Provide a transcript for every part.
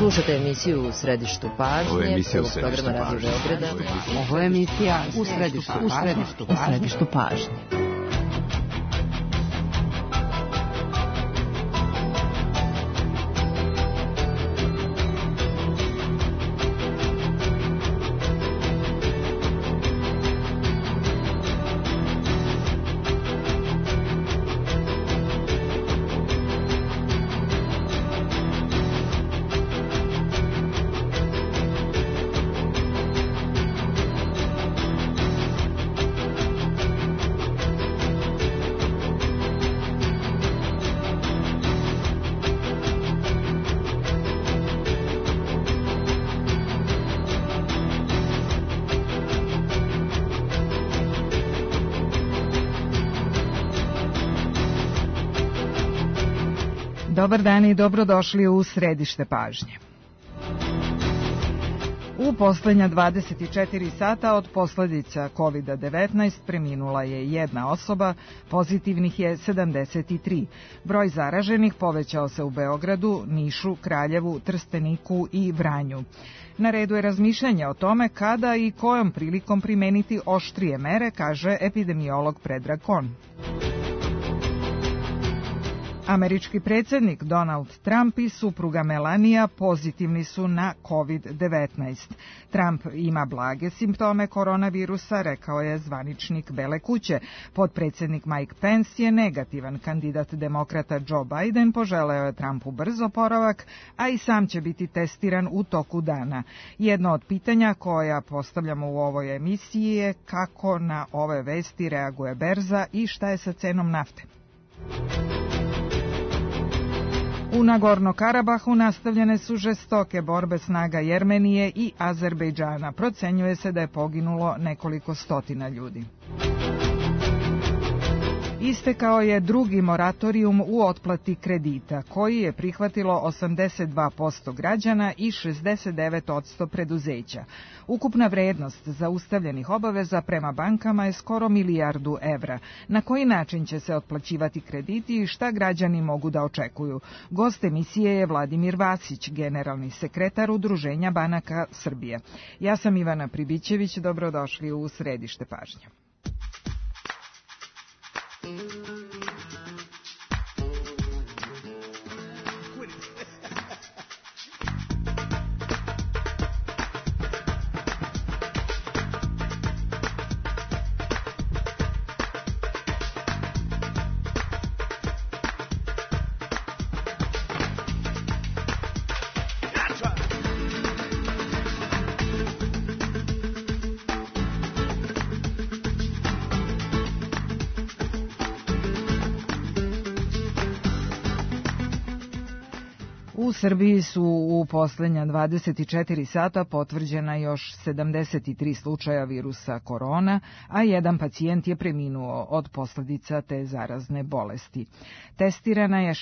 Slušate emisiju U središtu pažnje. Ovo je emisija U središtu pažnje. Ovo je emisija U središtu pažnje. Dobar dan i dobrodošli u središte pažnje. U poslednja 24 sata od posledica COVID-19 preminula je jedna osoba, pozitivnih je 73. Broj zaraženih povećao se u Beogradu, Nišu, Kraljevu, Trsteniku i Vranju. Na redu je razmišljanje o tome kada i kojom prilikom primeniti oštrije mere, kaže epidemiolog Predrag Kon. Američki predsjednik Donald Trump i supruga Melania pozitivni su na COVID-19. Trump ima blage simptome koronavirusa, rekao je zvaničnik Bele kuće. Potpredsjednik Mike Pence je negativan. Kandidat demokrata Joe Biden poželeo je Trumpu brz oporavak, a i sam će biti testiran u toku dana. Jedno od pitanja koja postavljamo u ovoj emisiji je kako na ove vesti reaguje berza i šta je sa cenom nafte. U Nagorno-Karabahu nastavljene su žestoke borbe snaga Jermenije i Azerbejdžana. Procenjuje se da je poginulo nekoliko stotina ljudi. Istekao je drugi moratorijum u otplati kredita, koji je prihvatilo 82% građana i 69% preduzeća. Ukupna vrednost zaustavljenih obaveza prema bankama je skoro milijardu evra. Na koji način će se otplaćivati krediti i šta građani mogu da očekuju? Gost emisije je Vladimir Vasić, generalni sekretar Udruženja banaka Srbije. Ja sam Ivana Pribićević, dobrodošli u središte pažnje. U Srbiji su u poslednja 24 sata potvrđena još 73 slučaja virusa korona, a jedan pacijent je preminuo od posledica te zarazne bolesti. Testirana je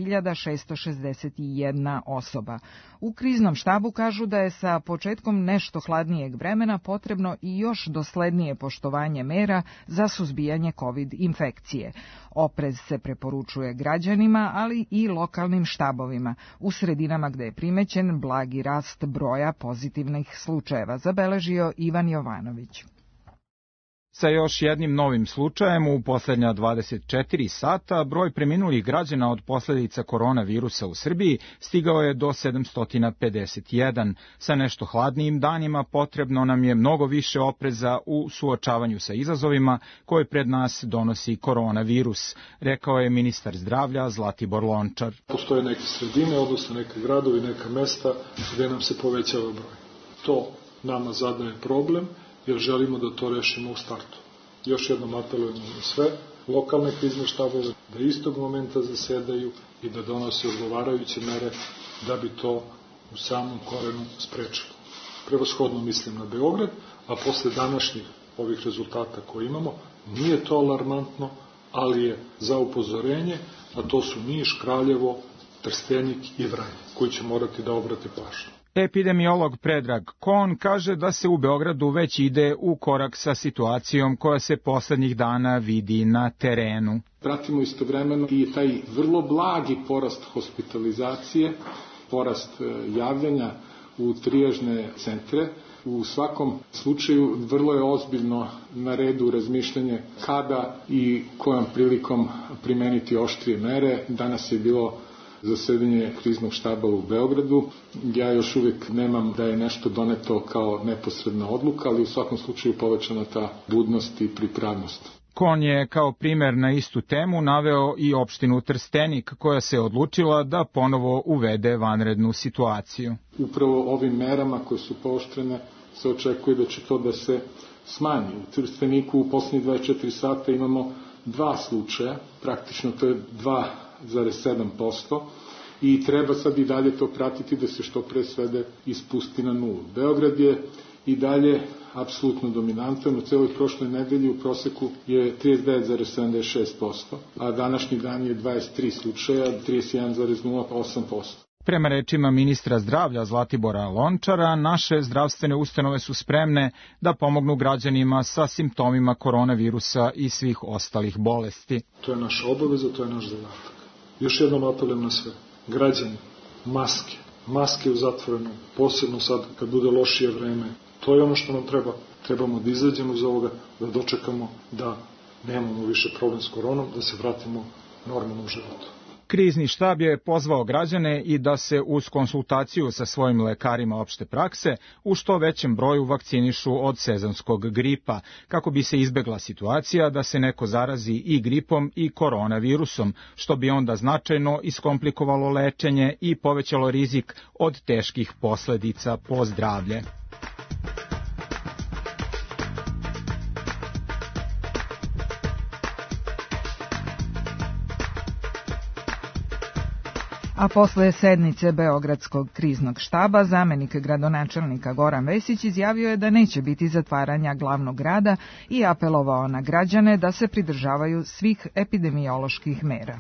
6661 osoba. U kriznom štabu kažu da je sa početkom nešto hladnijeg vremena potrebno i još doslednije poštovanje mera za suzbijanje COVID infekcije. Oprez se preporučuje građanima, ali i lokalnim štabovima. U sredinama gde je primećen blagi rast broja pozitivnih slučajeva, zabeležio Ivan Jovanović. Sa još jednim novim slučajem u poslednja 24 sata broj preminulih građana od posledica koronavirusa u Srbiji stigao je do 751. Sa nešto hladnijim danima potrebno nam je mnogo više opreza u suočavanju sa izazovima koje pred nas donosi koronavirus, rekao je ministar zdravlja Zlatibor Lončar. Postoje neke sredine, odnosno neke gradovi, neka mesta gde nam se povećava broj. To nama zadaje problem, jer želimo da to rešimo u startu. Još jednom apelujemo na sve lokalne krizne štabove da istog momenta zasedaju i da donose odgovarajuće mere da bi to u samom korenu sprečilo. Prevashodno mislim na Beograd, a posle današnjih ovih rezultata koje imamo, nije to alarmantno, ali je za upozorenje, a to su Niš, Kraljevo, Trstenik i Vranje, koji će morati da obrate pažnju. Epidemiolog Predrag Kon kaže da se u Beogradu već ide u korak sa situacijom koja se poslednjih dana vidi na terenu. Pratimo istovremeno i taj vrlo blagi porast hospitalizacije porast javljanja u trijažne centre. U svakom slučaju vrlo je ozbiljno na redu razmišljanje kada i kojom prilikom primeniti oštrije mere. Danas je bilo zasedanje kriznog štaba u Beogradu. Ja još uvijek nemam da je nešto doneto kao neposredna odluka, ali u svakom slučaju povećana ta budnost i pripravnost. Kon je kao primer na istu temu naveo i opštinu Trstenik, koja se odlučila da ponovo uvede vanrednu situaciju. Upravo ovim merama koje su pooštrene se očekuje da će to da se smanji. U Trsteniku u poslednjih 24 sata imamo 2 slučaja, praktično to je 2,7%, i treba sad i dalje to pratiti da se što pre svede i spusti na nulu. Beograd je i dalje apsolutno dominantan. U celoj prošloj nedelji u proseku je 39,76%, a današnji dan je 23 slučaja, 31,08%. Prema rečima ministra zdravlja Zlatibora Lončara, naše zdravstvene ustanove su spremne da pomognu građanima sa simptomima koronavirusa i svih ostalih bolesti. To je naša obaveza, to je naš zadatak. Još jednom apelujem na sve. Građani, maske u zatvorenom, posebno sad kad bude lošije vreme. To je ono što nam treba. Trebamo da izađemo iz ovoga, da dočekamo da nemamo više problem s koronom, da se vratimo normalnom životu. Krizni štab je pozvao građane i da se uz konsultaciju sa svojim lekarima opšte prakse u što većem broju vakcinišu od sezonskog gripa, kako bi se izbegla situacija da se neko zarazi i gripom i koronavirusom, što bi onda značajno iskomplikovalo lečenje i povećalo rizik od teških posledica po zdravlje. A posle sednice Beogradskog kriznog štaba, zamenik gradonačelnika Goran Vesić izjavio je da neće biti zatvaranja glavnog grada i apelovao na građane da se pridržavaju svih epidemioloških mera.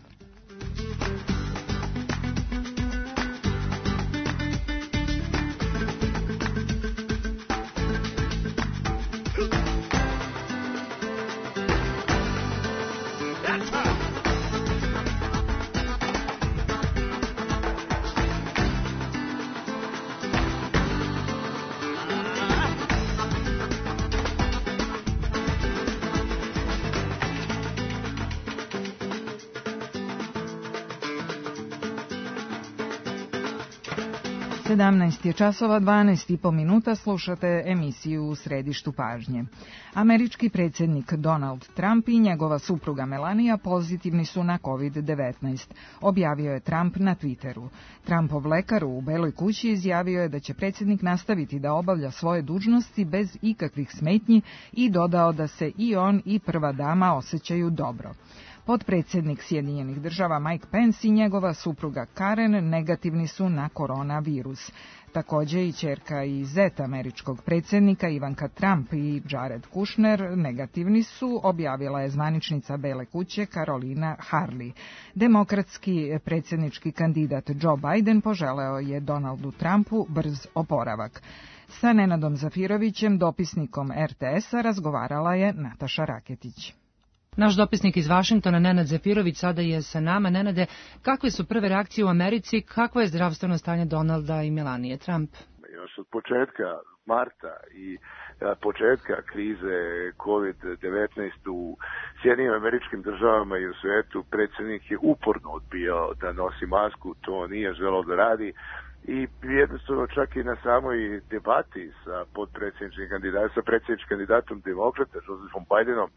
Je 12:12 slušate emisiju U središtu pažnje. Američki predsjednik Donald Trump i njegova supruga Melania pozitivni su na COVID-19, objavio je Trump na Twitteru. Trumpov lekar u Beloj kući izjavio je da će predsjednik nastaviti da obavlja svoje dužnosti bez ikakvih smetnji i dodao da se i on i prva dama osjećaju dobro. Potpredsjednik Sjedinjenih država Mike Pence i njegova supruga Karen negativni su na koronavirus. Također i ćerka i zet američkog predsjednika Ivanka Trump i Jared Kushner negativni su, objavila je zvaničnica Bele kuće Carolina Harley. Demokratski predsjednički kandidat Joe Biden poželeo je Donaldu Trumpu brz oporavak. Sa Nenadom Zafirovićem, dopisnikom RTS-a, razgovarala je Nataša Raketić. Naš dopisnik iz Vašingtona, Nenad Zafirović, sada je sa nama. Nenade, kakve su prve reakcije u Americi, kakvo je zdravstveno stanje Donalda i Melanije Trump? Još od početka marta i početka krize COVID-19 u Sjedinjenim Američkim Državama i u svetu, predsjednik je uporno odbijao da nosi masku, to nije želeo da radi. I jednostavno čak i na samoj debati sa predsjedničkim kandidatom demokrata Josephom Bidenom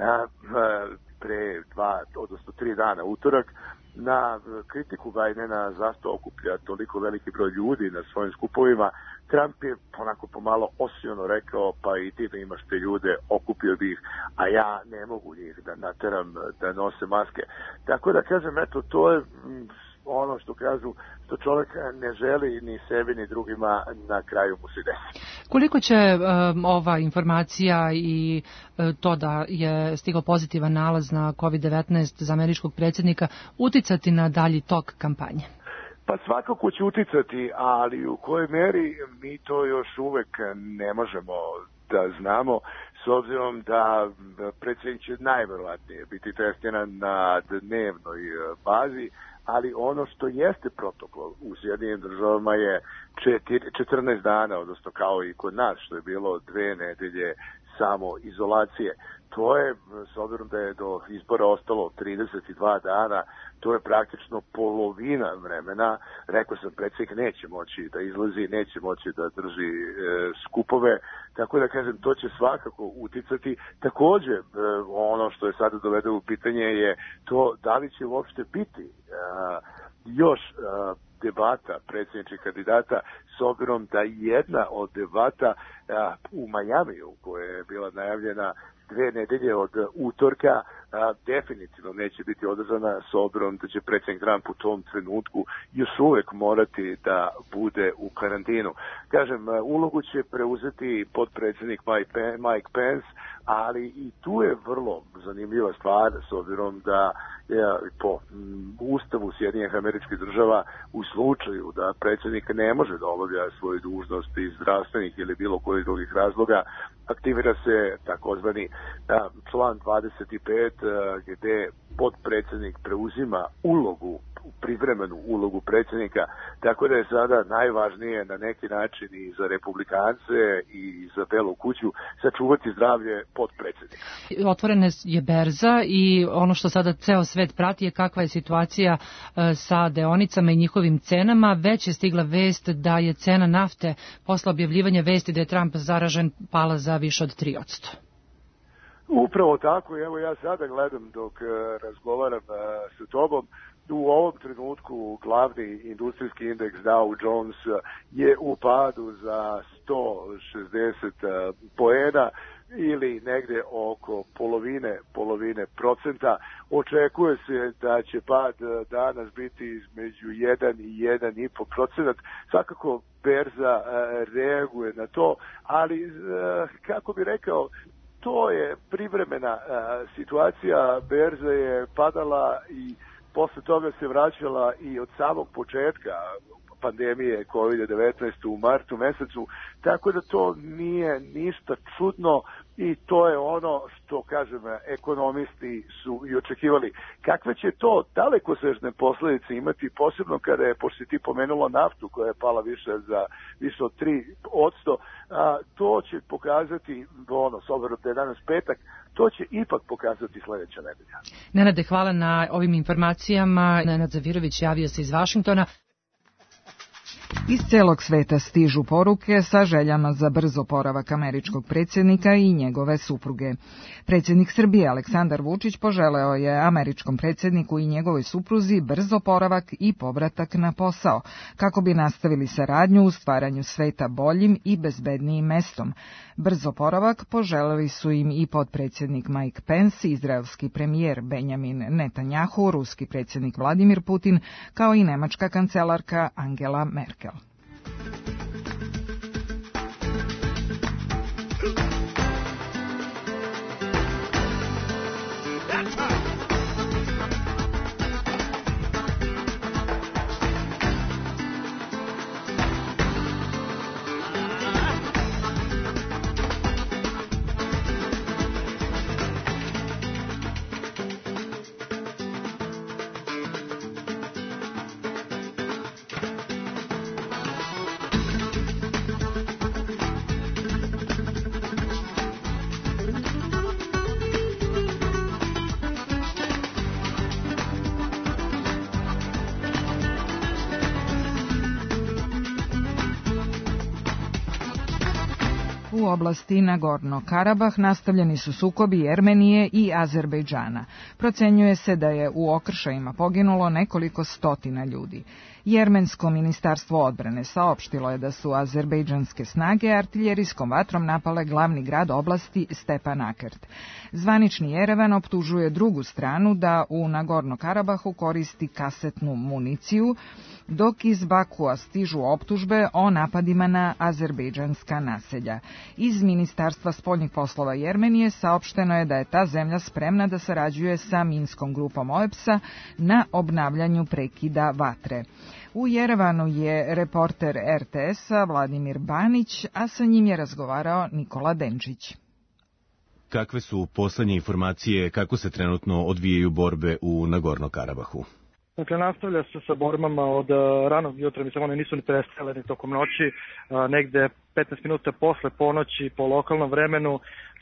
pre 3 dana utorak, na kritiku Bidena zašto okuplja toliko veliki broj ljudi na svojim skupovima, Trump je onako pomalo osiono rekao, pa i ti da imaš te ljude, okupio bi ih, a ja ne mogu njih da nateram da nose maske. Tako da kažem, eto, to je ono što kažu, što čovjek ne želi ni sebi ni drugima, na kraju mu se desi. Koliko će ova informacija i to da je stigao pozitivan nalaz na COVID-19 za američkog predsjednika uticati na dalji tok kampanje? Pa svakako će uticati, ali u kojoj meri mi to još uvek ne možemo da znamo, s obzirom da predsjednik će najverovatnije biti testiran na dnevnoj bazi, ali ono što jeste protokol u Sjedinjenim državama je 14 dana, odnosno kao i kod nas, što je bilo 2 nedelje samo izolacije. To je, s obzirom da je do izbora ostalo 32 dana, to je praktično polovina vremena. Rekao sam, predsjednik neće moći da izlazi, neće moći da drži skupove, tako da kažem, to će svakako uticati. Takođe, ono što je sada dovedeno u pitanje je to da li će uopšte biti još debata predsjedničkih kandidata, s obzirom da jedna od debata u Majamiju, koja je bila najavljena 2 nedelje od utorka, definitivno neće biti održana, s obzirom da će predsjednik Trump u tom trenutku još uvek morati da bude u karantinu. Kažem, ulogu će preuzeti potpredsjednik Mike Pence, ali i tu je vrlo zanimljiva stvar, s obzirom da po Ustavu Sjedinjenih Američkih Država u slučaju da predsjednik ne može da obavlja svoju dužnost iz zdravstvenih ili bilo kojih drugih razloga, aktivira se takozvani član 25 gde potpredsjednik preuzima privremenu ulogu predsjednika, tako da je sada najvažnije na neki način i za republikance i za Belu kuću sačuvati zdravlje potpredsjednika. Otvorena je berza i ono što sada ceo svet prati je kakva je situacija sa deonicama i njihovim cenama. Već je stigla vest da je cena nafte posle objavljivanja vesti da je Trump zaražen pala za više od 3%. Upravo tako, evo ja sada gledam dok razgovaram sa tobom. U ovom trenutku glavni industrijski indeks Dow Jones je u padu za 160 poena ili negde oko polovine procenta. Očekuje se da će pad danas biti između 1 i 1,5%. Svakako berza reaguje na to, ali kako bi rekao, to je privremena situacija. Berza je padala i posle toga se vraćala i od samog početka pandemije COVID-19 u martu mesecu, tako da to nije ništa čudno i to je ono što, kažem, ekonomisti su i očekivali. Kakve će to dalekosežne posledice imati, posebno kada je, pošto si ti pomenula naftu koja je pala više od 3%, to će pokazati, s obzirom da je danas petak, to će ipak pokazati sledeća nedelja. Nenade, hvala na ovim informacijama. Nenad Zavirović javio se iz Vašingtona. Iz celog sveta stižu poruke sa željama za brz oporavak američkog predsjednika i njegove supruge. Predsjednik Srbije Aleksandar Vučić poželeo je američkom predsjedniku i njegovoj supruzi brz oporavak i povratak na posao, kako bi nastavili saradnju u stvaranju sveta boljim i bezbednijim mestom. Brz oporavak poželeli su im i potpredsjednik Mike Pence, izraelski premijer Benjamin Netanjahu, ruski predsjednik Vladimir Putin, kao i nemačka kancelarka Angela Merkel. U oblasti Nagorno-Karabah nastavljeni su sukobi Jermenije i Azerbejdžana. Procenjuje se da je u okršajima poginulo nekoliko stotina ljudi. Jermensko ministarstvo odbrane saopštilo je da su azerbejdžanske snage artiljerijskom vatrom napale glavni grad oblasti Stepanakert. Zvanični Jerevan optužuje drugu stranu da u Nagorno-Karabahu koristi kasetnu municiju, dok iz Bakua stižu optužbe o napadima na azerbejdžanska naselja. Iz Ministarstva spoljnih poslova Jermenije saopšteno je da je ta zemlja spremna da sarađuje sa minskom grupom OEBS-a na obnavljanju prekida vatre. U Jerevanu je reporter RTS-a Vladimir Banić, a sa njim je razgovarao Nikola Denčić. Kakve su poslednje informacije kako se trenutno odvijaju borbe u Nagorno-Karabahu? Dakle, nastavlja se sa borbama od ranog jutra, mislim, one nisu ni prestale ni tokom noći, negde 15 minuta posle ponoći po lokalnom vremenu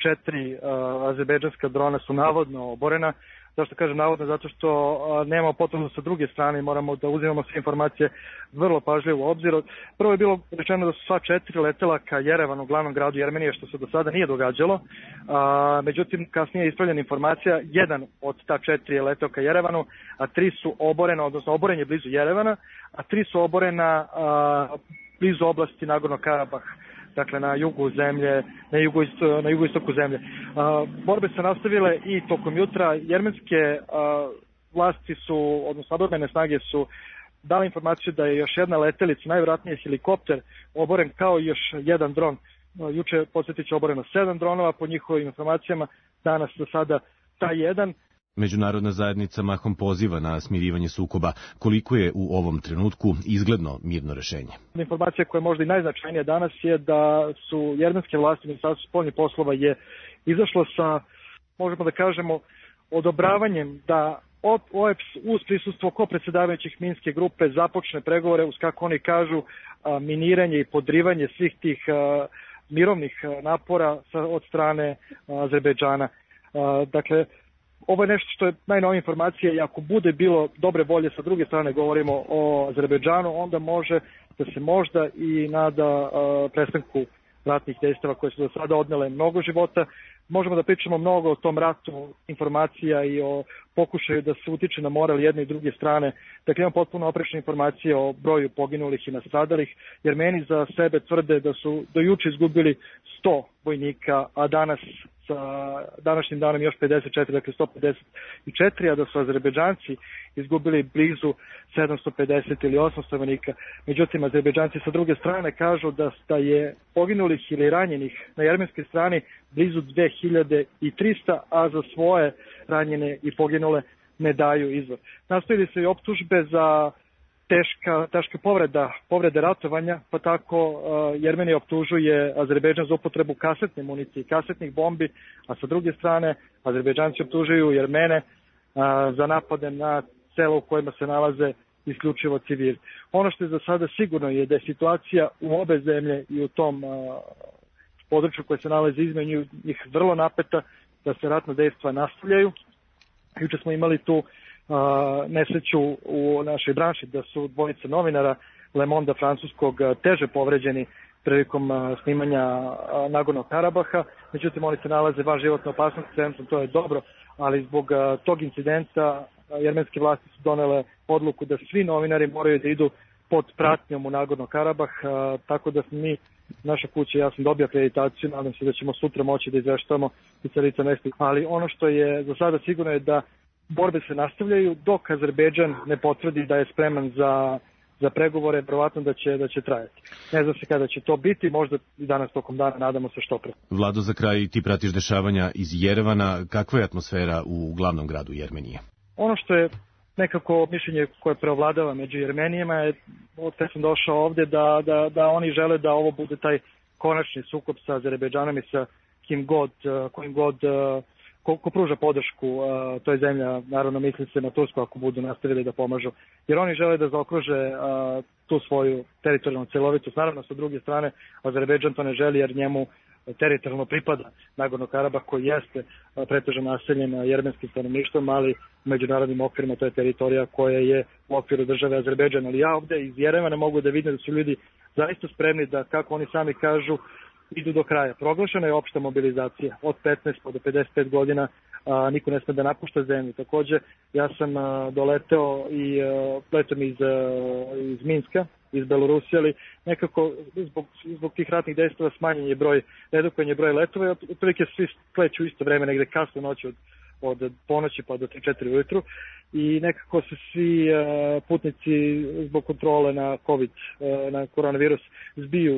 4 azerbejdžanska drona su navodno oborena. Zašto kažem navodno? Zato što nemamo potrebno sa druge strane, moramo da uzimamo sve informacije vrlo pažljivo u obzir. Prvo je bilo rečeno da su sva 4 letela ka Jerevanu, glavnom gradu Jermenije, što se do sada nije događalo. Međutim, kasnije je ispravljena informacija, jedan od ta 4 je letao ka Jerevanu, a 3 su oborena, odnosno oboren je blizu Jerevana, a 3 su oborena blizu oblasti Nagorno Karabah, dakle na jugu zemlje, na jugoistoku zemlje. Borbe su nastavile i tokom jutra. Jermenske vlasti su, odnosno odbrambene snage su dali informaciju da je još jedna letelica, najvjerojatnije helikopter, oboren kao još jedan dron. Juče, podsjetit ću, oboreno 7 dronova po njihovim informacijama, danas do sada taj jedan. Međunarodna zajednica mahom poziva na smirivanje sukoba. Koliko je u ovom trenutku izgledno mirno rešenje? Informacija koja je možda i najznačajnija danas je da su jermenske vlasti, Ministarstvo spoljnih poslova je izašlo sa, možemo da kažemo, odobravanjem da OEBS uz prisustvo kopredsedavajućih Minske grupe započne pregovore uz, kako oni kažu, miniranje i podrivanje svih tih mirovnih napora od strane Azerbejdžana. Dakle, ovo je nešto što je najnovija informacija i ako bude bilo dobre volje sa druge strane, govorimo o Azerbejdžanu, onda može da se možda i nada prestanku ratnih dejstava koje su do sada odnele mnogo života. Možemo da pričamo mnogo o tom ratu informacija i o pokušaju da se utiče na moral jedne i druge strane. Dakle, imam potpuno oprečne informacije o broju poginulih i nastradalih, jer meni za sebe tvrde da su do juče izgubili 100 vojnika, a danas sa današnjim danom još 54, dakle 154, a da su Azerbejdžanci izgubili blizu 750 ili 800 vojnika. Međutim, Azerbejdžanci sa druge strane kažu da je poginulih ili ranjenih na jermenskoj strani blizu 2300, a za svoje ranjene i poginule ne daju izvor. Nastavili se i optužbe za teške povrede ratovanja, pa tako Jermenija optužuje Azerbejdžan za upotrebu kasetne municije i kasetnih bombi, a sa druge strane Azerbejdžanci optužuju Jermene za napade na sela u kojima se nalaze isključivo civili. Ono što je za sada sigurno je da je situacija u obe zemlje i u tom području koje se nalaze između njih vrlo napeta, da se ratna dejstva nastavljaju. Juče smo imali tu nesreću u našoj branši da su dvojice novinara Le Monde francuskog teže povređeni prilikom snimanja Nagornog Karabaha, međutim oni se nalaze van životne opasnosti centrum, to je dobro, ali zbog tog incidenta jermenske vlasti su donele odluku da svi novinari moraju da idu pod pratnjom u Nagorno Karabah, tako da smo mi, naša kuća, ja sam dobio akreditaciju, nadam se da ćemo sutra moći da izveštavamo i sa lica mesta, ali ono što je za sada sigurno je da borbe se nastavljaju dok Azerbejdžan ne potvrdi da je spreman za pregovore, verovatno da će trajati. Ne znam se kada će to biti, možda i danas tokom dana, nadamo se što pre. Vlado, za kraj, ti pratiš dešavanja iz Jerevana, kakva je atmosfera u glavnom gradu Jermenije? Ono što je nekako mišljenje koje preovladava među Jermenijama je, od kada sam došao ovde, da oni žele da ovo bude taj konačni sukob sa Azerbejdžanom i sa kojim god ko pruža podršku toj zemlja, naravno misli se na Tursku ako budu nastavili da pomažu, jer oni žele da zaokruže tu svoju teritorijalnu celovitost. Naravno, sa druge strane, Azerbejdžan to ne želi jer njemu teritorijalno pripada Nagorno Karabah, koji jeste pretežno naseljen jermenskim stanovništvom, ali u međunarodnim okvirima to je teritorija koja je u okviru države Azerbejdžan. Ali ja ovde iz Jerevana mogu da vidim da su ljudi zaista spremni da, kako oni sami kažu, idu do kraja. Proglašena je opšta mobilizacija od 15 do 55 godina, niko ne sme da napušta zemlju. Takođe, ja sam doleteo i letom iz Minska, iz Belorusije, ali nekako zbog tih ratnih dejstava smanjen je redukovan je broj letova i otprilike svi kleću u isto vreme, negde kasno noći od ponoći pa do 3-4 ujutru i nekako se svi putnici zbog kontrole na COVID, na koronavirus zbiju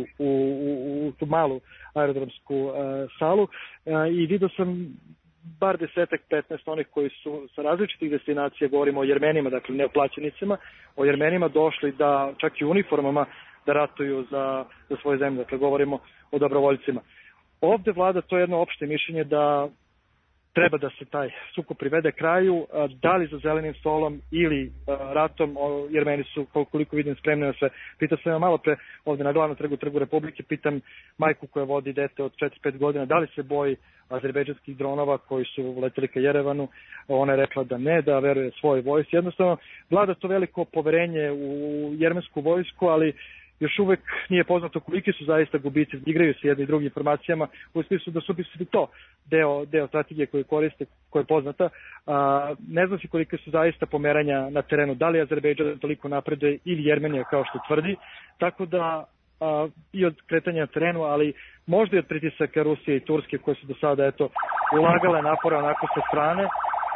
u tu malu aerodromsku salu i vidio sam bar 10-15 onih koji su sa različitih destinacija, govorimo o Jermenima, dakle ne o plaćenicima, o Jermenima došli da čak i u uniformama da ratuju za svoju zemlju, dakle govorimo o dobrovoljcima. Ovde vlada to jedno opšte mišljenje da treba da se taj sukob privede kraju, da li za zelenim stolom ili ratom, jer meni su, koliko vidim, spremni na sve. Pitao sam ja malo pre ovde na glavnom trgu Republike, pitam majku koja vodi dete od 4-5 godina, da li se boji azerbejdžanskih dronova koji su leteli ka Jerevanu. Ona je rekla da ne, da veruje svojoj vojsci. Jednostavno, vlada to veliko poverenje u jermensku vojsku, ali još uvek nije poznato koliki su zaista gubici, igraju se jedni i drugim informacijama, u smislu da su to deo strategije koju koriste, koja je poznata. Ne znam si kolike su zaista pomeranja na terenu, da li Azerbejdžan toliko napreduje ili Jermenija kao što tvrdi, tako da i od kretanja na terenu, ali možda i od pritisaka Rusije i Turske koje su do sada ulagale napore onako sa strane,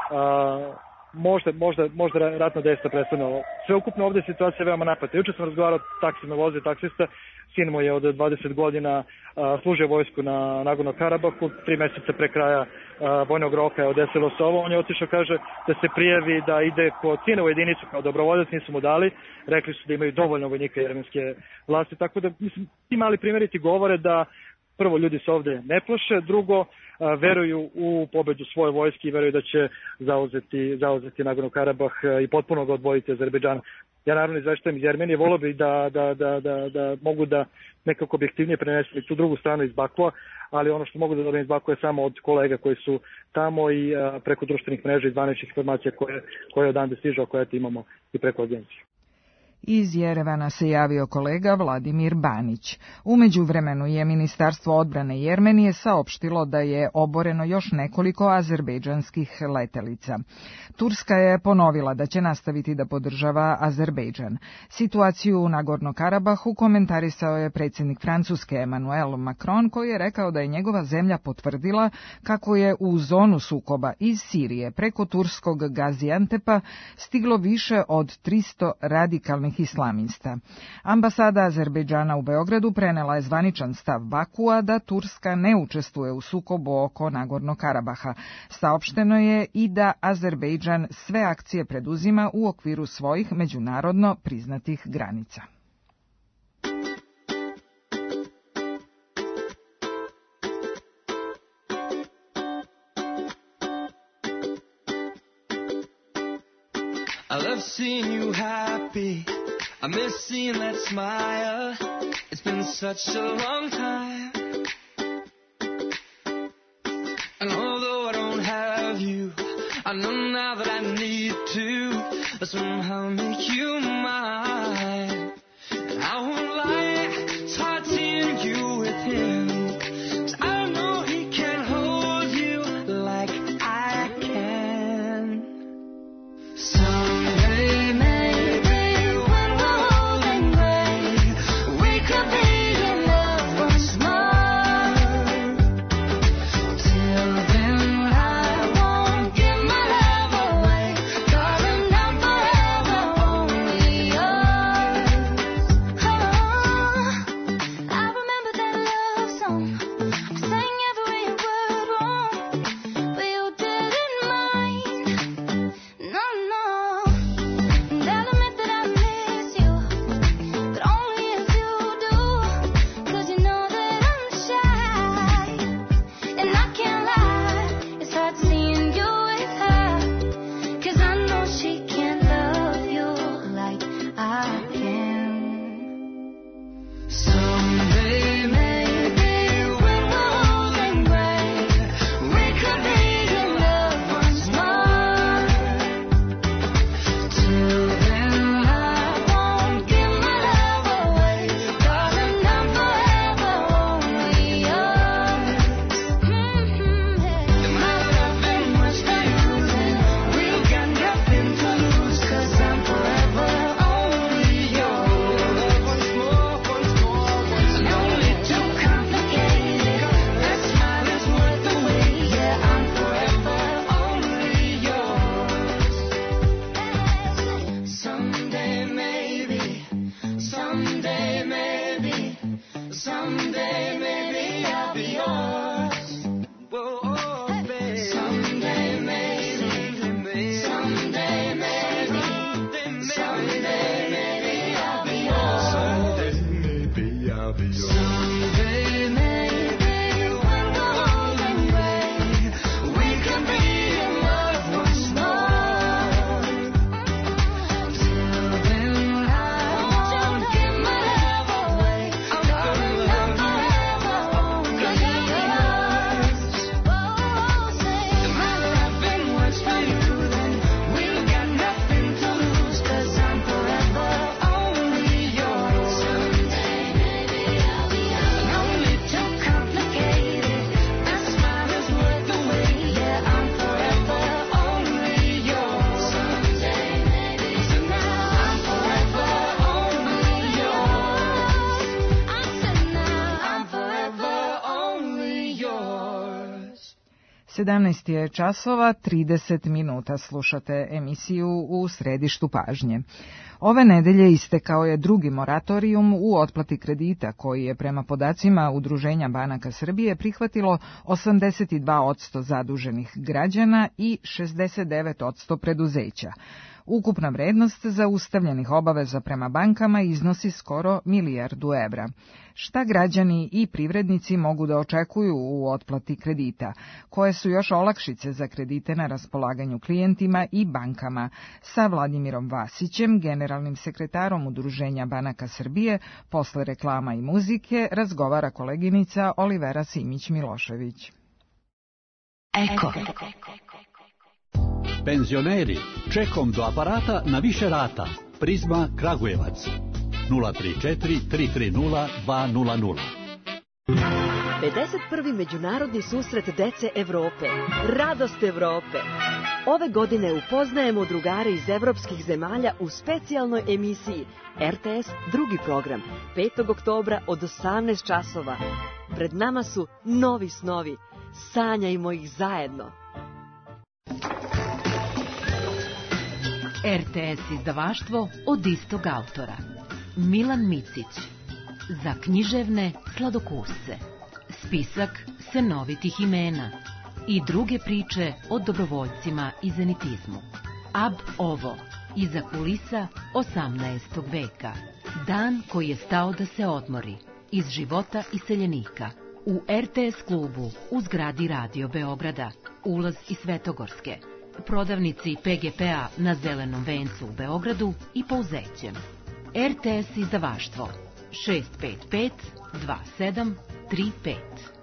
možda ratno dejstvo predstavljeno. Sveukupno ovde je situacija veoma napeta. Juče sam razgovarao taksima, voze taksista, sin mu je od 20 godina služio vojsku na Nagorno Karabahu, 3 meseca pre kraja vojnog roka je desilo se ovo, on je otišao, kaže, da se prijavi da ide kod sina u jedinicu kao dobrovoljac, nisu mu dali, rekli su da imaju dovoljno vojnika jermenske vlasti, tako da, mislim, ti mali primjeri ti govore da prvo, ljudi se ovde ne plaše, drugo, veruju u pobedu svoje vojske i veruju da će zauzeti Nagorno Karabah i potpuno ga odvojiti Azerbejdžana. Ja naravno izveštajem iz Jermenije, volio bih da mogu da nekako objektivnije prenesem tu drugu stranu iz Bakua, ali ono što mogu da dobijem iz Bakua je samo od kolega koji su tamo i preko društvenih mreža i zvaničnih informacija koje odande stižu, koje imamo i preko agencije. Iz Jerevana se javio kolega Vladimir Banić. U međuvremenu je Ministarstvo odbrane Jermenije saopštilo da je oboreno još nekoliko azerbejdžanskih letelica. Turska je ponovila da će nastaviti da podržava Azerbejdžan. Situaciju u Nagorno Karabahu komentarisao je predsjednik Francuske Emmanuel Macron, koji je rekao da je njegova zemlja potvrdila kako je u zonu sukoba iz Sirije preko turskog Gaziantepa stiglo više od 300 radikalnih islamista. Ambasada Azerbejdžana u Beogradu prenela je zvaničan stav Bakua da Turska ne učestvuje u sukobu oko Nagorno Karabaha. Saopšteno je i da Azerbejdžan sve akcije preduzima u okviru svojih međunarodno priznatih granica. I love seeing you happy. I miss seeing that smile. It's been such a long time. And although I don't have you, I know now that I need to somehow make you mine. And I won't lie, it's hard seeing you with him. 'Cause I know he can't hold you like I can. Someday maybe when we're old and gray, we could be in love once more. Till then I won't give my love away, darling, I'm forever only yours. Oh. 17 je časova, 30 minuta, slušate emisiju U središtu pažnje. Ove nedelje istekao je drugi moratorijum u otplati kredita koji je prema podacima Udruženja banaka Srbije prihvatilo 82% zaduženih građana i 69% preduzeća. Ukupna vrednost zaustavljenih obaveza prema bankama iznosi skoro milijardu evra. Šta građani i privrednici mogu da očekuju u otplati kredita? Koje su još olakšice za kredite na raspolaganju klijentima i bankama? Sa Vladimirom Vasićem, generalnim sekretarom Udruženja banaka Srbije, posle reklama i muzike, razgovara koleginica Olivera Simić-Milošević. Eko. Penzioneri, čekom do aparata na više rata. Prizma Kragujevac. 034 330 200. 51. Međunarodni susret dece Evrope. Radost Evrope. Ove godine upoznajemo drugare iz evropskih zemalja u specijalnoj emisiji RTS drugi program 5. oktobra od 18 časova. Pred nama su novi snovi. Sanjajmo ih zajedno. RTS izdavaštvo od istog autora. Milan Micić. Za književne sladokusce. Spisak senovitih imena. I druge priče o dobrovoljcima i zenitizmu. Ab ovo. Iza kulisa 18. veka. Dan koji je stao da se odmori. Iz života iseljenika. U RTS klubu u zgradi Radio Beograda. Ulaz iz Svetogorske. Prodavnici PGP-a na Zelenom vencu u Beogradu i Pouzećem. RTS izdavaštvo 655 2735.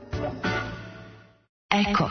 Eko.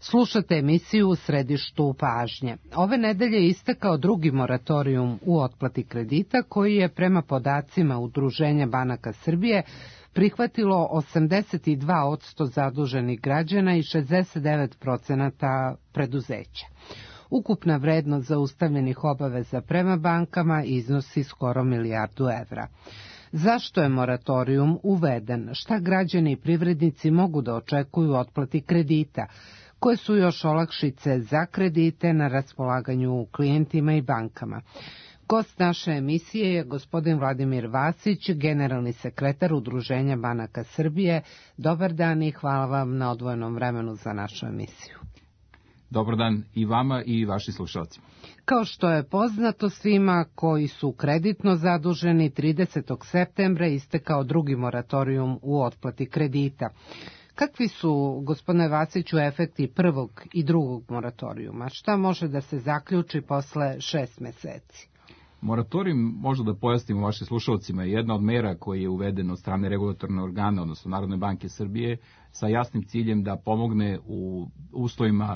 Slušate emisiju U središtu pažnje. Ove nedelje je istekao drugi moratorijum u otplati kredita koji je prema podacima Udruženja banaka Srbije prihvatilo 82% zaduženih građana i 69% preduzeća. Ukupna vrednost zaustavljenih obaveza prema bankama iznosi skoro milijardu evra. Zašto je moratorijum uveden? Šta građani i privrednici mogu da očekuju u otplati kredita? Koje su još olakšice za kredite na raspolaganju klijentima i bankama? Gost naše emisije je gospodin Vladimir Vasić, generalni sekretar Udruženja banaka Srbije. Dobar dan i hvala vam na odvojenom vremenu za našu emisiju. Dobar dan i vama i vašim slušalcima. Kao što je poznato svima koji su kreditno zaduženi, 30. septembra istekao drugi moratorijum u otplati kredita. Kakvi su, gospodine Vasiću, efekti prvog i drugog moratorijuma? Šta može da se zaključi posle 6 meseci? Moratorijum, možda da pojasnimo vašim slušalcima, je jedna od mera koja je uvedena od strane regulatorne organa, odnosno Narodne banke Srbije, sa jasnim ciljem da pomogne u uslovima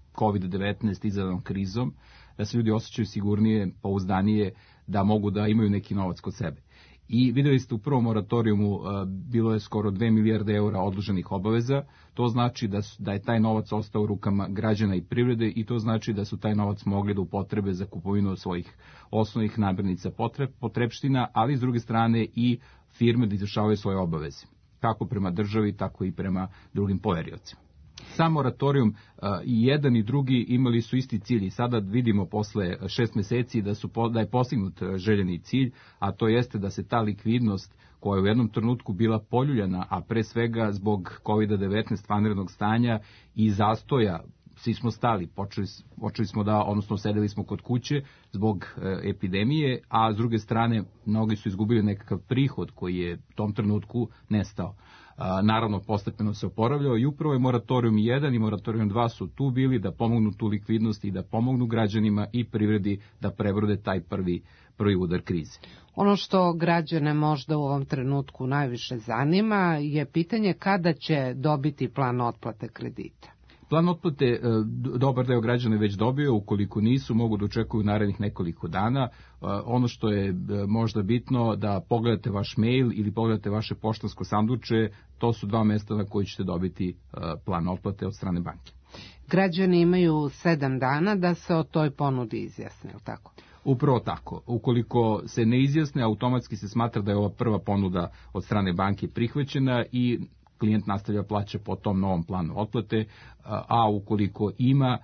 COVID-19 izazvanom krizom, da se ljudi osjećaju sigurnije, pouzdanije, da mogu da imaju neki novac kod sebe. I videli ste u prvom moratorijumu bilo je skoro 2 milijarde eura odloženih obaveza, to znači da je taj novac ostao u rukama građana i privrede i to znači da su taj novac mogli da upotrebe za kupovinu svojih osnovnih namirnica potrepština, ali s druge strane i firme da izvršavaju svoje obaveze, kako prema državi, tako i prema drugim poveriocima. Sam moratorijum i jedan i drugi imali su isti cilj i sada vidimo posle 6 meseci da je postignut željeni cilj, a to jeste da se ta likvidnost koja je u jednom trenutku bila poljuljana, a pre svega zbog COVID-19 vanrednog stanja i zastoja, svi smo stali, počeli smo odnosno sedeli smo kod kuće zbog epidemije, a s druge strane mnogi su izgubili nekakav prihod koji je u tom trenutku nestao. Naravno, postepeno se oporavljao i upravo je moratorijum 1 i moratorijum 2 su tu bili da pomognu tu likvidnost i da pomognu građanima i privredi da prebrode taj prvi udar krize. Ono što građane možda u ovom trenutku najviše zanima je pitanje kada će dobiti plan otplate kredita. Plan otplate dobar deo građana već dobio, ukoliko nisu mogu da očekuju narednih nekoliko dana. Ono što je možda bitno da pogledate vaš mail ili pogledate vaše poštansko sanduče, to su 2 mesta na koji ćete dobiti plan otplate od strane banke. Građani imaju 7 dana da se o toj ponudi izjasne, je li tako? Upravo tako. Ukoliko se ne izjasne, automatski se smatra da je ova prva ponuda od strane banke prihvaćena i klijent nastavlja plaća po tom novom planu otplate, a ukoliko ima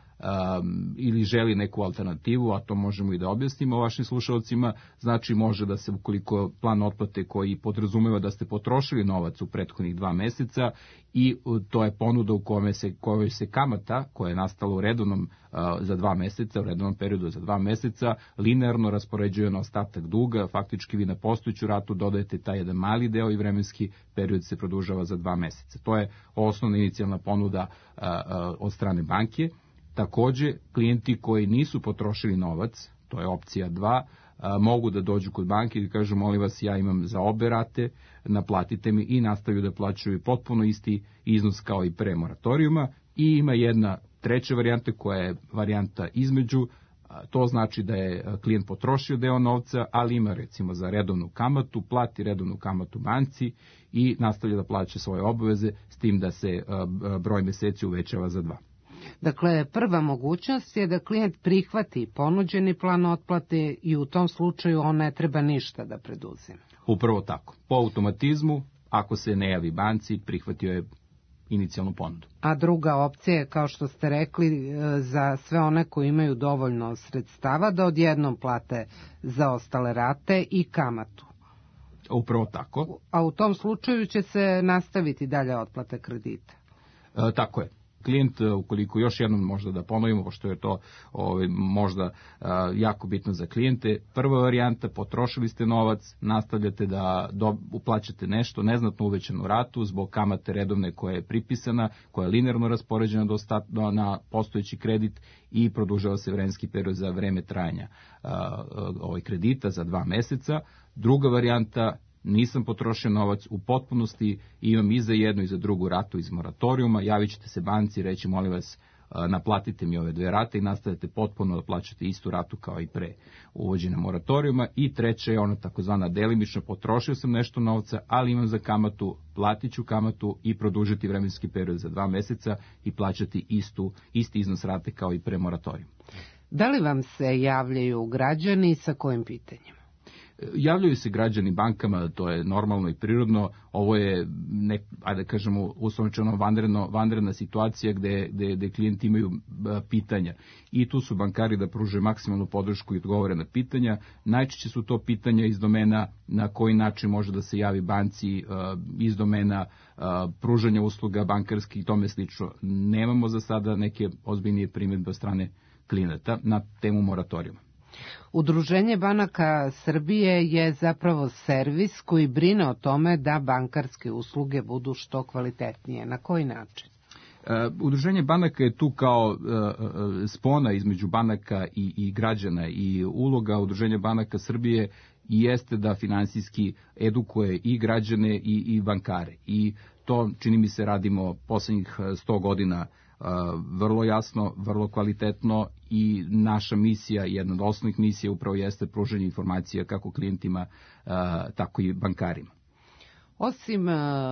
ili želi neku alternativu, a to možemo i da objasnimo vašim slušalcima, znači može da se, ukoliko plan otplate koji podrazumeva da ste potrošili novac u prethodnih 2 meseca i to je ponuda u kojoj se kamata koja je nastala u redovnom za 2 meseca, u redovnom periodu za 2 meseca, linearno raspoređuje na ostatak duga, faktički vi na postojeću ratu dodajete taj jedan mali deo i vremenski period se produžava za 2 meseca. To je osnovna inicijalna ponuda od strane banke. Takođe, klijenti koji nisu potrošili novac, to je opcija 2, mogu da dođu kod banke i kažu molim vas ja imam za obe rate, naplatite mi i nastavljaju da plaćaju potpuno isti iznos kao i pre moratorijuma i ima jedna treća varijanta koja je varijanta između, to znači da je klijent potrošio deo novca, ali ima recimo za redovnu kamatu, plati redovnu kamatu banci i nastavlja da plaća svoje obaveze s tim da se broj meseci uvećava za 2. Dakle, prva mogućnost je da klijent prihvati ponuđeni plan otplate i u tom slučaju on ne treba ništa da preduzima. Upravo tako. Po automatizmu, ako se ne javi banci, prihvatio je inicijalnu ponudu. A druga opcija je, kao što ste rekli, za sve one koji imaju dovoljno sredstava da odjednom plate za ostale rate i kamatu. Upravo tako. A u tom slučaju će se nastaviti dalje otplate kredita. Tako je. Klijent, ukoliko još jednom možda da ponovimo, pošto je to možda jako bitno za klijente, prva varijanta, potrošili ste novac, nastavljate da uplaćate nešto, neznatno uvećanu ratu zbog kamate redovne koja je pripisana, koja je linearno raspoređena na postojeći kredit i produžava se vremenski period za vreme trajanja kredita za 2 meseca. Druga varijanta, nisam potrošio novac u potpunosti, imam i za jednu i za drugu ratu iz moratorijuma, javit ćete se banci i reći molim vas naplatite mi ove 2 rate i nastavite potpuno da plaćate istu ratu kao i pre uvođenja moratorijuma. I treće je ona takozvana delimično, potrošio sam nešto novca, ali imam za kamatu, platit ću kamatu i produžiti vremenski period za 2 meseca i plaćati isti iznos rate kao i pre moratorijuma. Da li vam se javljaju građani, sa kojim pitanjima? Javljaju se građani bankama, to je normalno i prirodno. Ovo je, ajde kažemo, uslovno vanredna situacija gde klijenti imaju pitanja. I tu su bankari da pruže maksimalnu podršku i odgovore na pitanja. Najčešće su to pitanja iz domena na koji način može da se javi banci, iz domena pružanja usluga bankarskih i tome slično. Nemamo za sada neke ozbiljnije primjedbe od strane klijenata na temu moratorijuma. Udruženje banaka Srbije je zapravo servis koji brine o tome da bankarske usluge budu što kvalitetnije. Na koji način? Udruženje banaka je tu kao spona između banaka i građana i uloga Udruženja banaka Srbije jeste da finansijski edukuje i građane i bankare. I to, čini mi se, radimo poslednjih 100 godina vrlo jasno, vrlo kvalitetno i naša misija, jedna od osnovnih misija upravo jeste pružanje informacija kako klijentima, tako i bankarima. Osim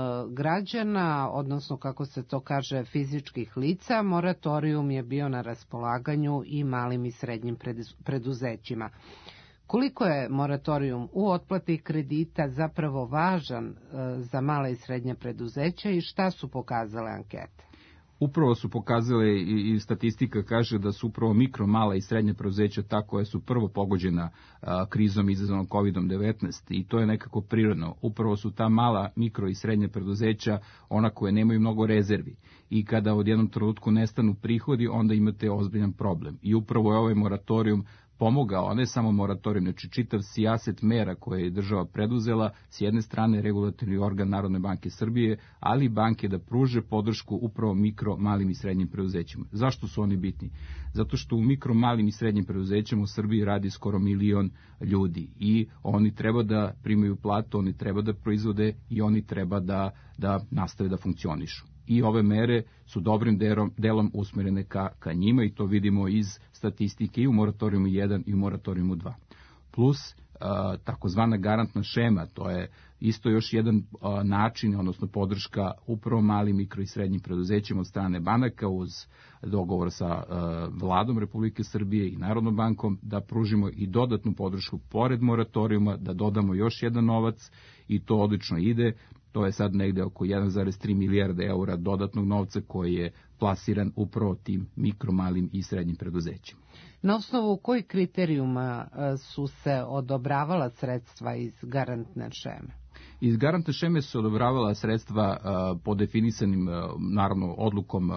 građana, odnosno kako se to kaže fizičkih lica, moratorijum je bio na raspolaganju i malim i srednjim preduzećima. Koliko je moratorijum u otplati kredita zapravo važan za male i srednje preduzeća i šta su pokazale ankete? Upravo su pokazale i statistika kaže da su upravo mikro, mala i srednja preduzeća ta koja su prvo pogođena krizom izazvanom COVID-19 i to je nekako prirodno. Upravo su ta mala, mikro i srednja preduzeća ona koje nemaju mnogo rezervi i kada od jednom trenutku nestanu prihodi onda imate ozbiljan problem. I upravo je ovaj moratorijum pomogao, a ne samo moratorijum, znači čitav sijaset mera koje je država preduzela, s jedne strane regulatorni organ Narodne banke Srbije, ali i banke da pruže podršku upravo mikro, malim i srednjim preduzećima. Zašto su oni bitni? Zato što u mikro, malim i srednjim preduzećima u Srbiji radi skoro 1 milion ljudi i oni treba da primaju platu, oni treba da proizvode i oni treba da nastave da funkcionišu. I ove mere su dobrim delom usmerene ka njima i to vidimo iz statistike i u moratorijumu 1 i u moratorijumu 2. Plus takozvana garantna šema, to je isto još jedan način, odnosno podrška upravo malim, mikro i srednjim preduzećima od strane banaka uz dogovor sa vladom Republike Srbije i Narodnom bankom da pružimo i dodatnu podršku pored moratorijuma, da dodamo još jedan novac i to odlično ide. To je sad negde oko 1,3 milijarde eura dodatnog novca koji je plasiran upravo tim mikro, malim i srednjim preduzećima. Na osnovu kojih kriterijuma su se odobravala sredstva iz garantne šeme? Iz garantne šeme su odobravala sredstva po definisanim, naravno, odlukom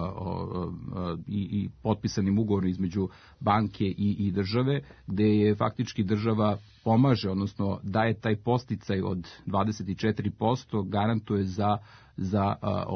i potpisanim ugovorom između banke i države, gde je faktički država pomaže, odnosno daje taj posticaj od 24%, garantuje za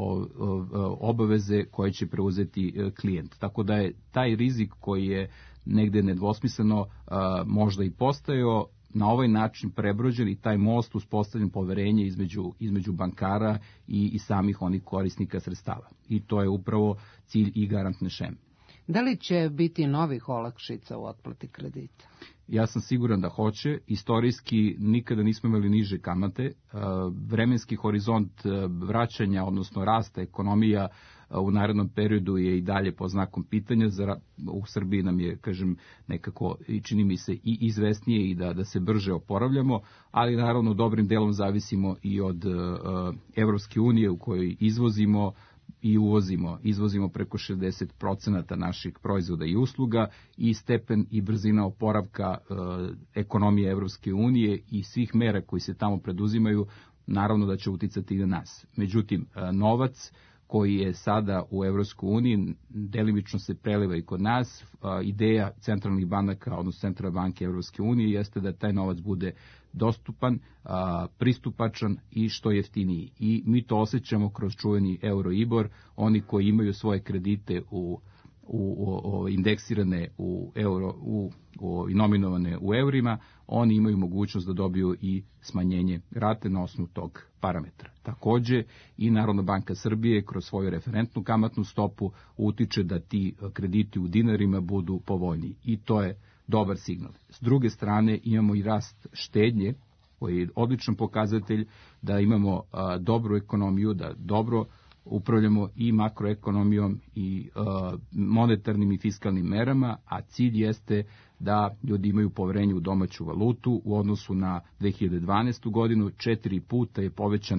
obaveze koje će preuzeti klijent. Tako da je taj rizik koji je negde nedvosmisleno možda i postojao, na ovaj način prebrođen i taj most uspostavljen poverenje između bankara i samih onih korisnika sredstava. I to je upravo cilj i garantne šeme. Da li će biti novih olakšica u otplati kredita? Ja sam siguran da hoće. Istorijski nikada nismo imali niže kamate. Vremenski horizont vraćanja, odnosno rasta ekonomija u narednom periodu je i dalje pod znakom pitanja. U Srbiji nam je, kažem, nekako i čini mi se i izvesnije i da se brže oporavljamo, ali naravno dobrim delom zavisimo i od Evropske unije u kojoj izvozimo i uvozimo. Izvozimo preko 60% naših proizvoda i usluga i stepen i brzina oporavka ekonomije Evropske unije i svih mera koji se tamo preduzimaju, naravno da će uticati i na nas. Međutim, novac koji je sada u Evropskoj uniji delimično se preliva i kod nas. Ideja centralnih banaka, odnosno Centralne banke Evropske unije, jeste da taj novac bude dostupan, pristupačan i što jeftiniji. I mi to osjećamo kroz čuveni Euribor. Oni koji imaju svoje kredite u indeksirane u euro, i nominovane u eurima, oni imaju mogućnost da dobiju i smanjenje rate na osnovu tog parametra. Takođe i Narodna banka Srbije kroz svoju referentnu kamatnu stopu utiče da ti krediti u dinarima budu povoljniji i to je dobar signal. S druge strane imamo i rast štednje koji je odličan pokazatelj da imamo dobru ekonomiju, da dobro upravljamo i makroekonomijom i monetarnim i fiskalnim merama, a cilj jeste da ljudi imaju poverenje u domaću valutu. U odnosu na 2012. godinu 4 puta je povećan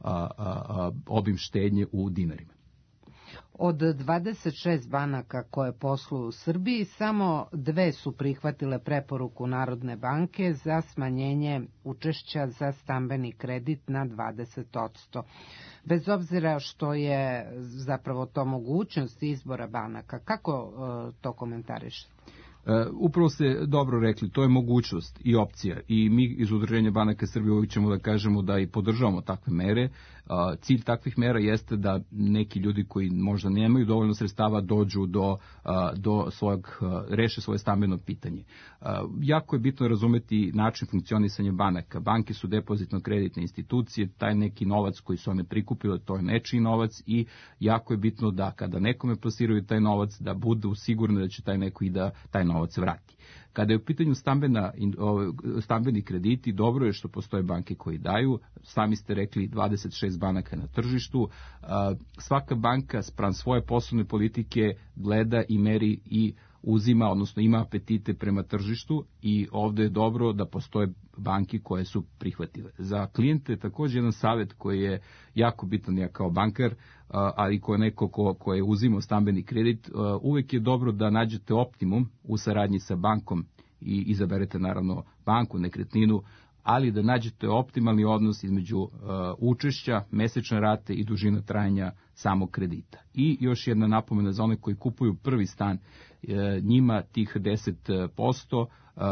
obim štednje u dinarima. Od 26 banaka koje posluju u Srbiji, samo 2 su prihvatile preporuku Narodne banke za smanjenje učešća za stambeni kredit na 20%. Bez obzira što je zapravo to mogućnost izbora banaka, kako to komentarišete? Upravo ste dobro rekli, to je mogućnost i opcija i mi iz Udruženja banaka Srbije uvijek ćemo da kažemo da i podržavamo takve mere. Cilj takvih mera jeste da neki ljudi koji možda nemaju dovoljno sredstava dođu do reše svoje stambeno pitanje. Jako je bitno razumeti način funkcionisanja banaka. Banke su depozitno-kreditne institucije, taj neki novac koji su one prikupile, to je nečiji novac i jako je bitno da kada nekome plasiraju taj novac, da budu sigurni da će taj neko i da taj novac vrati. Kada je u pitanju stambeni krediti, dobro je što postoje banke koji daju, sami ste rekli 26 banaka na tržištu, svaka banka spram svoje poslovne politike gleda i meri i uzima, odnosno ima apetite prema tržištu i ovde je dobro da postoje banke koje su prihvatile. Za klijente također jedan savjet koji je jako bitan, ja kao bankar, ali ko je neko ko je uzimao stambeni kredit, uvek je dobro da nađete optimum u saradnji sa bankom i izaberete naravno banku, nekretninu, ali da nađete optimalni odnos između učešća, mesečne rate i dužina trajanja samog kredita. I još jedna napomena za one koji kupuju prvi stan, njima tih 10%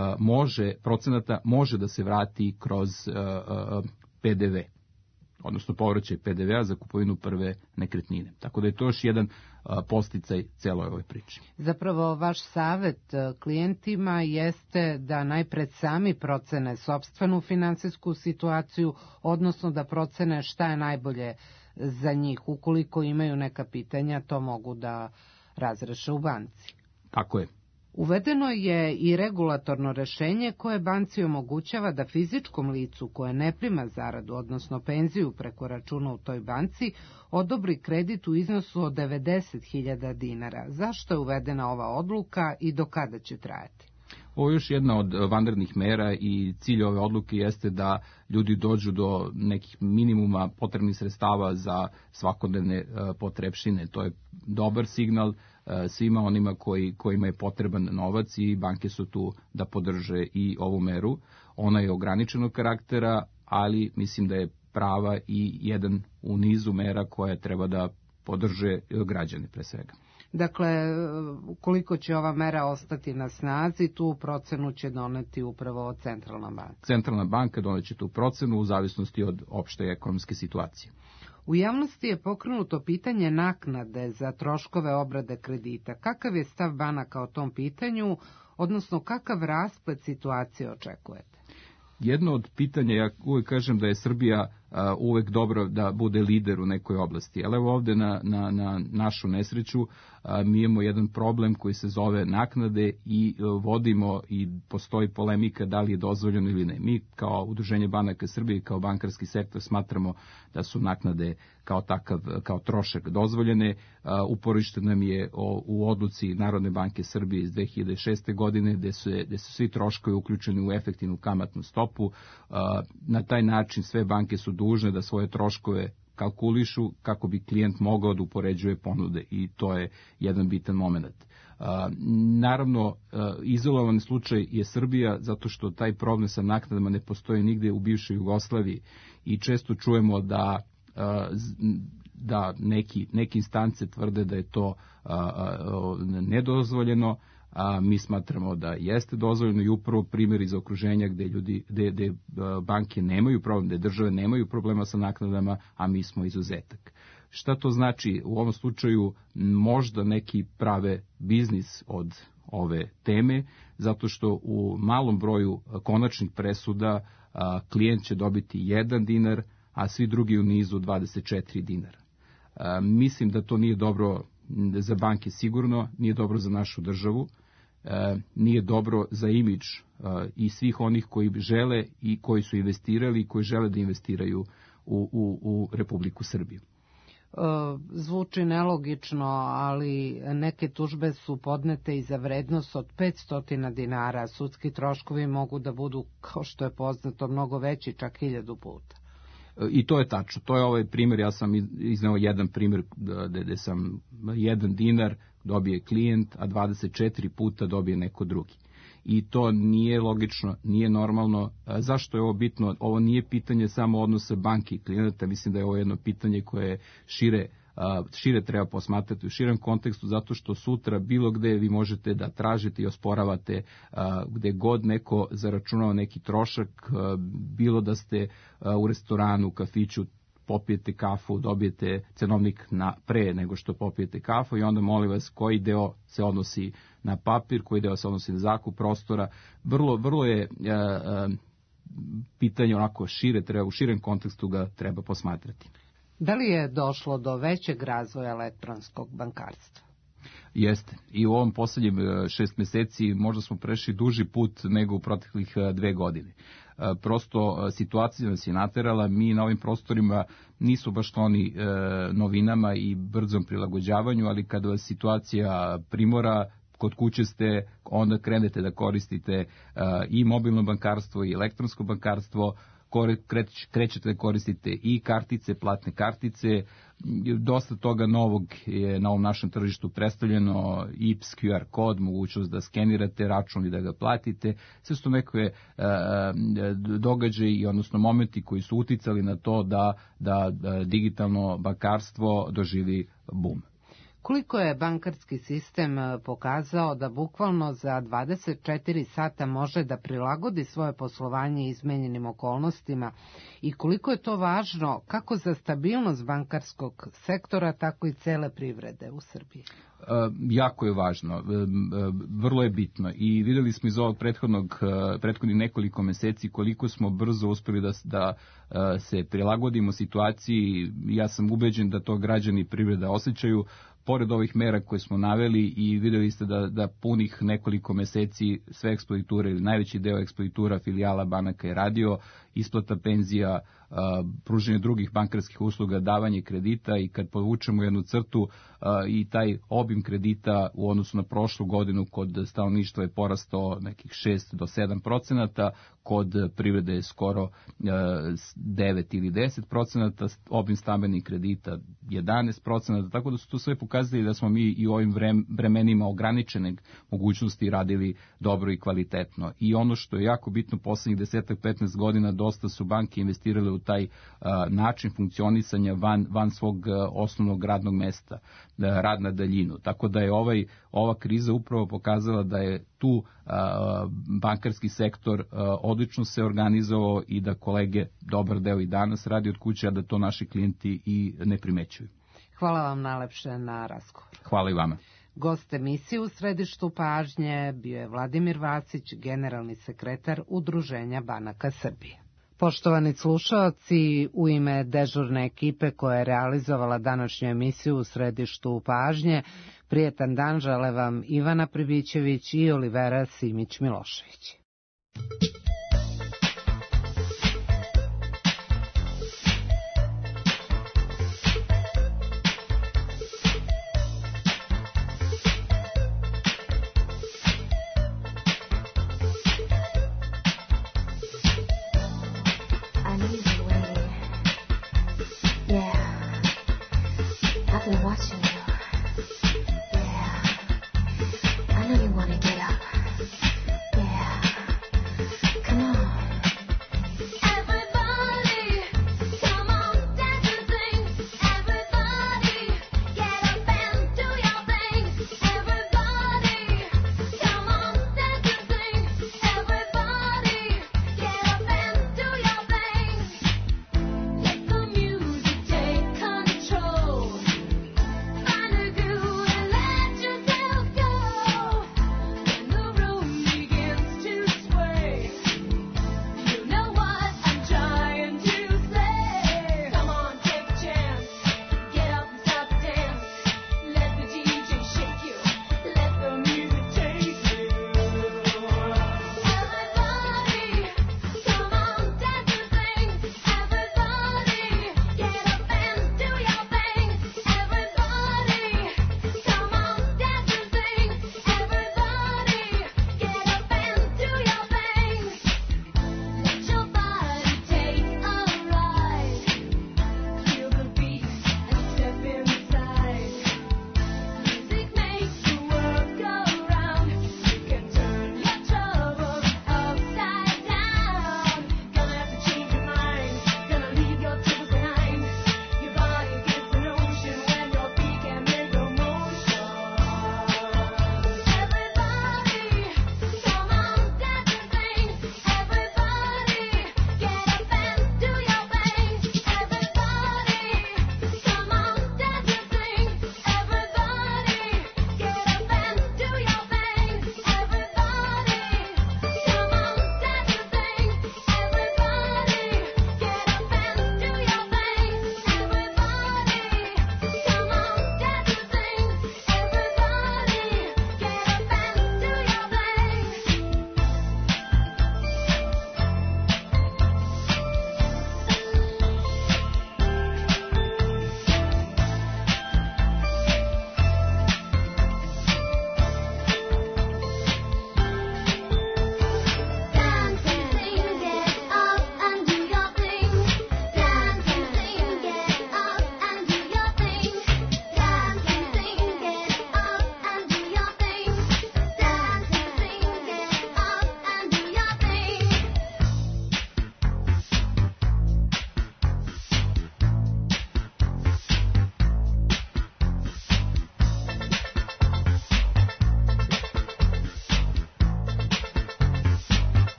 procenata može da se vrati kroz PDV, odnosno povraćaj PDV-a za kupovinu prve nekretnine. Tako da je to još jedan podsticaj celoj ovoj priči. Zapravo vaš savet klijentima jeste da najpred sami procene sopstvenu finansijsku situaciju, odnosno da procene šta je najbolje za njih. Ukoliko imaju neka pitanja, to mogu da razreše u banci. Tako je. Uvedeno je i regulatorno rešenje koje banci omogućava da fizičkom licu koje ne prima zaradu, odnosno penziju preko računa u toj banci, odobri kredit u iznosu od 90.000 dinara. Zašto je uvedena ova odluka i do kada će trajati? Ovo je još jedna od vanrednih mera i cilj ove odluke jeste da ljudi dođu do nekih minimuma potrebnih sredstava za svakodnevne potrepštine. To je dobar signal svima onima kojima je potreban novac i banke su tu da podrže i ovu meru. Ona je ograničenog karaktera, ali mislim da je prava i jedan u nizu mera koje treba da podrže građani pre svega. Dakle, koliko će ova mera ostati na snazi, tu procenu će doneti upravo Centralna banka. Centralna banka doneće tu procenu u zavisnosti od opšte ekonomske situacije. U javnosti je pokrenuto pitanje naknade za troškove obrade kredita. Kakav je stav banaka o tom pitanju, odnosno kakav rasplet situacije očekujete? Jedno od pitanja, ja uvek kažem da je Srbija uvek dobro da bude lider u nekoj oblasti, ali evo ovde na našu nesreću mi imamo jedan problem koji se zove naknade i vodimo i postoji polemika da li je dozvoljeno ili ne. Mi kao Udruženje banaka Srbije, kao bankarski sektor smatramo da su naknade kao trošak dozvoljene. Uporište nam je u odluci Narodne banke Srbije iz 2006. godine gde su svi troškovi uključeni u efektivnu kamatnu stopu. Na taj način sve banke su dužne da svoje troškove kalkulišu kako bi klijent mogao da upoređuje ponude i to je jedan bitan moment. Naravno, izolovan slučaj je Srbija zato što taj problem sa naknadama ne postoji nigde u bivšoj Jugoslaviji i često čujemo da neki instance tvrde da je to nedozvoljeno, a mi smatramo da jeste dozvoljeno i upravo primjer iz okruženja gde banke nemaju problem, gde države nemaju problema sa naknadama, a mi smo izuzetak. Šta to znači? U ovom slučaju možda neki prave biznis od ove teme, zato što u malom broju konačnih presuda klijent će dobiti 1 dinar, a svi drugi u nizu 24 dinara. Mislim da to nije dobro za banke sigurno, nije dobro za našu državu, nije dobro za imidž i svih onih koji žele i koji su investirali i koji žele da investiraju u Republiku Srbiju. Zvuči nelogično, ali neke tužbe su podnete i za vrednost od 500 dinara. Sudski troškovi mogu da budu, kao što je poznato, mnogo veći, čak 1000 puta. I to je tačno. To je ovaj primjer, ja sam izneo jedan primjer gde sam 1 dinar dobije klijent, a 24 puta dobije neko drugi. I to nije logično, nije normalno. Zašto je ovo bitno? Ovo nije pitanje samo odnosa banke i klijenata, mislim da je ovo jedno pitanje koje šire treba posmatrati u širem kontekstu, zato što sutra bilo gde vi možete da tražite i osporavate gde god neko zaračunao neki trošak, bilo da ste u restoranu, kafiću, popijete kafu, dobijete cenovnik pre nego što popijete kafu i onda molim vas koji deo se odnosi na papir, koji deo se odnosi na zakup prostora. Vrlo je pitanje onako šire, u širem kontekstu ga treba posmatrati. Da li je došlo do većeg razvoja elektronskog bankarstva? Jeste. I u ovom poslednjim 6 meseci možda smo prešli duži put nego u proteklih 2 godine. Prosto situacija nas je naterala, mi na ovim prostorima nisu baš skloni novinama i brzom prilagođavanju, ali kada vas situacija primora, kod kuće ste, onda krenete da koristite i mobilno bankarstvo i elektronsko bankarstvo, krećete da koristite i kartice, platne kartice. Dosta toga novog je na ovom našem tržištu predstavljeno, IPS, QR kod, mogućnost da skenirate račun i da ga platite. Sve su to neke događaji, odnosno momenti koji su uticali na to da digitalno bankarstvo doživi bum. Koliko je bankarski sistem pokazao da bukvalno za 24 sata može da prilagodi svoje poslovanje izmenjenim okolnostima i koliko je to važno kako za stabilnost bankarskog sektora, tako i cele privrede u Srbiji? Jako je važno, vrlo je bitno i videli smo iz ovog prethodnih nekoliko meseci koliko smo brzo uspeli da se prilagodimo situaciji. Ja sam ubeđen da to građani i privreda osjećaju. Pored ovih mera koje smo naveli i videli ste da punih nekoliko meseci sve ekspediture ili najveći deo ekspeditura filijala banaka je radio, isplata penzija, pruženje drugih bankarskih usluga, davanje kredita i kad povučemo jednu crtu i taj obim kredita u odnosu na prošlu godinu kod stanovništva je porastao nekih 6 do 7%, kod privrede je skoro 9 ili 10%, obim stambenih kredita 11%, tako da su to sve pokazali da smo mi i u ovim vremenima ograničenih mogućnosti radili dobro i kvalitetno. I ono što je jako bitno, poslednjih 10-15 godina dosta su banke investirale u taj način funkcionisanja van svog osnovnog radnog mesta, rad na daljinu. Tako da je ova kriza upravo pokazala da je tu bankarski sektor odlično se organizovao i da kolege dobar deo i danas radi od kuće, a da to naši klijenti i ne primećuju. Hvala vam najlepše na razgovor. Hvala i vama. Gost emisije u središtu pažnje bio je Vladimir Vasić, generalni sekretar Udruženja banaka Srbije. Poštovani slušaoci, u ime dežurne ekipe koja je realizovala današnju emisiju u središtu pažnje, prijetan dan žele vam Ivana Pribićević i Olivera Simić-Milošević.